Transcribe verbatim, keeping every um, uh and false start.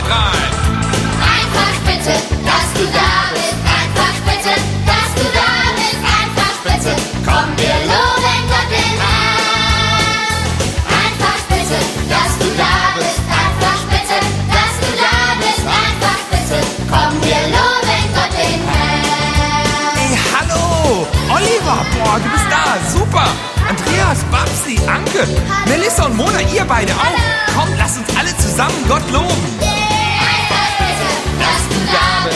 ausstrahlen. Einfach spitze, dass du da bist. Einfach spitze, dass du da bist. Einfach spitze, komm, wir loben Gott den Herrn. Einfach spitze, dass du da bist. Einfach spitze, dass du da bist. Einfach spitze, komm, wir loben Gott den Herrn. Ey, hallo! Oliver, boah, du bist da, super! Andreas, Babsi, Anke, Melissa und Mona, ihr beide auch. Komm, lass uns alle zusammen Gott loben. Einfach spitze, dass du da bist.